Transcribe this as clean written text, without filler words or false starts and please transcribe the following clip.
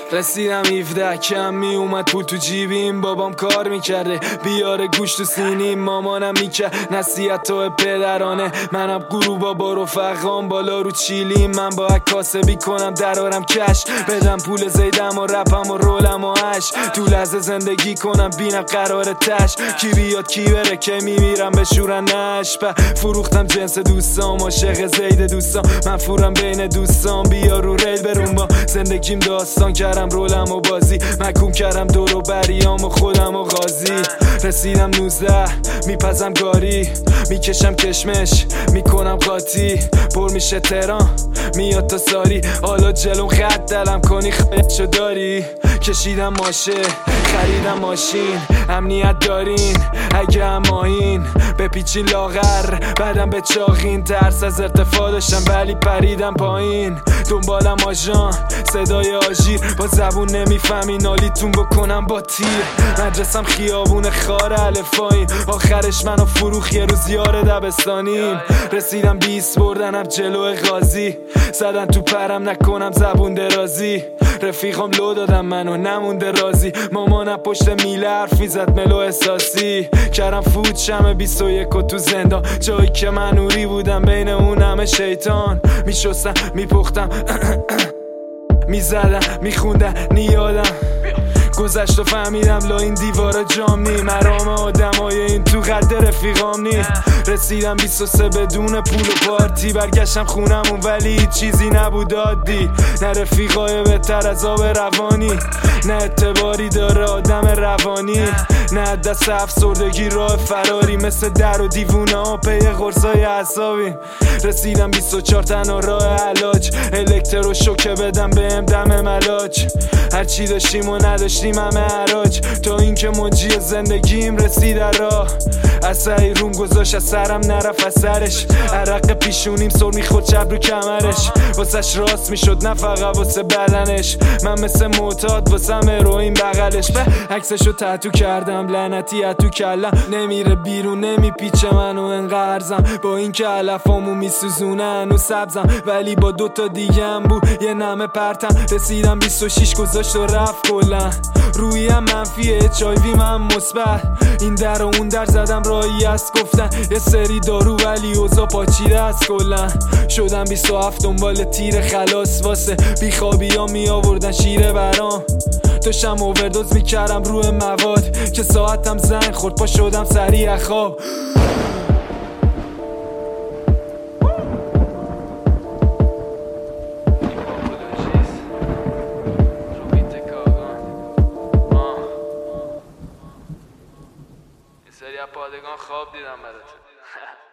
رسیدم 17 کم می اومد پول تو جیبیم، بابام کار میکرده بیاره گوشت تو سینیم، مامانم میکرد نصیحت و پدرانه، منم غروبا با رفقام بالا رو چیلیم، من با کاسبی کنم درارم کش، بدم پول زیدم و رپم و رولم و هش، تو لحظه زندگی کنم بینم قرار تش، کی بیاد کی بره که میمیرم بشورنش، فروختم جنس دوستام عاشق زید دوستام، من فورم بین دوستام بیا رو ریل برون با زندگیم داستان کردم رولم و بازی، مکون کردم دور و بریام و خودم و غازی، رسیدم 19 میپزم گاری، میکشم کشمش میکنم قاطی، پر میشه تهران میاد تا ساری، حالا جلوم خط دلم کنی خیلشو داری، کشیدم ماشه خریدم ماشین، امنیت دارین اگه اماین بپیچین لاغر بعدم به چاقین، ترس از ارتفاع داشتم ولی پریدم پایین، دنبالم آژان صدای آژیر، با زبون نمیفهمی نالیتون بکنم با تیر، مدرسم خیابون خار الفاین، آخرش منو فروخ یه روز یار دبستانیم، رسیدم 20 بردنم جلو قاضی، زدن تو پرم نکنم زبون درازی، رفیقام لو دادم منو نمونده رازی، مامانم پشت میله حرف میزد ملو احساسی، کردم فوت شمه 21 و تو زندان، جایی که من نوری بودم بین اون همه شیطان، میشستم میپختم میزدم میخوندم نیادم گذشت و فهمیدم لا این دیوارا جام نی، مرام آدمای این تو قد رفیقام نی، رسیدم 23 بدون پول و پارتی، برگشتم خونمون ولی هیچ چیزی نبود عادی، نه رفیقای بهتر از آب روانی، نه اعتباری داره آدم روانی، نه دست افسردگی راه فراری، مثل در و دیوونه ها پی قرصای اعصابی، رسیدم 24 تنها راه علاج، الکترو شوکه بدم بهم دم ملاج، هرچی داشتیم و نداشتیم همه حراج، تا اینکه منجی زندگیم رسید راه، اثری روم گذاشت از سرم نرفت اثرش، عرق پیشونیم سر میخورد شب رو کمرش، واسش راست میشد نه فقط واسه بدنش، من مثل معتاد واسم هروئین بغلش، به عکسشو تتو کردم لعنتی تو کلم، نمیره بیرون نمیپیچه منو انقرزم، با اینکه علفامو میسوزونن و سبزم، ولی با دوتا دیگه هم بود یه نمه پرتم، رسیدم 26 گذاشت و رفت کلا، رویم منفیه چایوی من مثبت، این در و اون در زدم راهی از گفتن، یه سری دارو ولی اوضاع پاچیده از کلا، شدم 27 دنبال تیر خلاص، واسه بیخوابی ها می آوردن شیره برام، داشتم اووردوز میکردم روی مواد، که ساعتم زنگ خورد پا شدم سریع خواب. سری از پادگان خواب دیدم برات